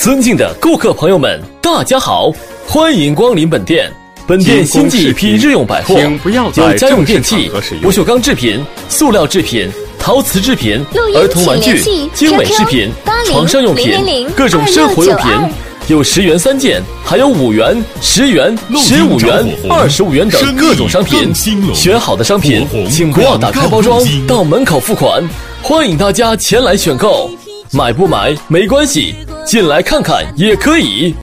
尊敬的顾客朋友们，大家好，欢迎光临本店。本店新进一批日用百货，有家用电器、不锈钢制品、塑料制品、陶瓷制品、儿童玩具、精美饰品、床上用品、各种生活用品，有10元3件，还有5元、10元、15元、25元等各种商品。选好的商品，请不要打开包装，到门口付款。欢迎大家前来选购，买不买没关系，进来看看也可以。